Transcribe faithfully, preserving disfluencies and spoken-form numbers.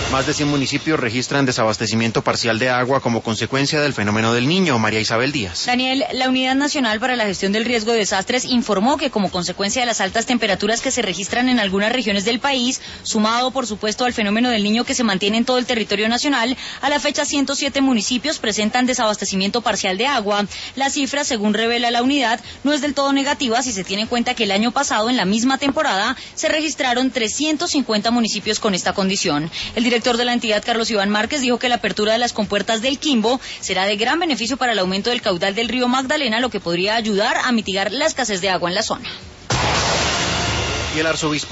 Más de cien municipios registran desabastecimiento parcial de agua como consecuencia del fenómeno del Niño. María Isabel Díaz. Daniel, la Unidad Nacional para la Gestión del Riesgo de Desastres informó que como consecuencia de las altas temperaturas que se registran en algunas regiones del país, sumado por supuesto al fenómeno del Niño que se mantiene en todo el territorio nacional, a la fecha ciento siete municipios presentan desabastecimiento parcial de agua. La cifra, según revela la unidad, no es del todo negativa si se tiene en cuenta que el año pasado, en la misma temporada, se registraron trescientos cincuenta municipios con esta condición. El director de la entidad, Carlos Iván Márquez, dijo que la apertura de las compuertas del Quimbo será de gran beneficio para el aumento del caudal del río Magdalena, lo que podría ayudar a mitigar la escasez de agua en la zona. Y el arzobispo